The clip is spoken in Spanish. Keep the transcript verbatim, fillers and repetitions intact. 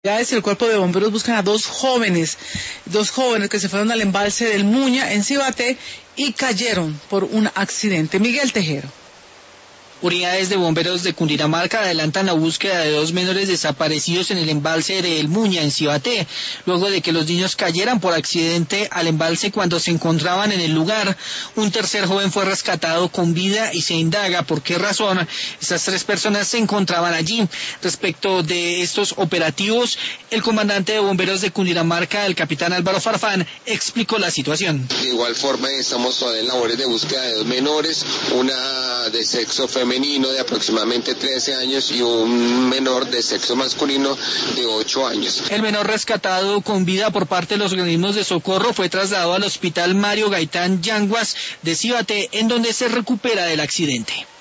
El cuerpo de bomberos buscan a dos jóvenes, dos jóvenes que se fueron al embalse del Muña en Cibaté y cayeron por un accidente. Miguel Tejero. Unidades de bomberos de Cundinamarca adelantan la búsqueda de dos menores desaparecidos en el embalse de El Muña, en Cibaté, luego de que los niños cayeran por accidente al embalse cuando se encontraban en el lugar. Un tercer joven fue rescatado con vida y se indaga por qué razón estas tres personas se encontraban allí. Respecto de estos operativos, el comandante de bomberos de Cundinamarca, el capitán Álvaro Farfán, explicó la situación. De igual forma, estamos todavía en labores de búsqueda de dos menores, una de sexo femenino de aproximadamente trece años y un menor de sexo masculino de ocho años. El menor rescatado con vida por parte de los organismos de socorro fue trasladado al hospital Mario Gaitán Yanguas de Cibaté, en donde se recupera del accidente.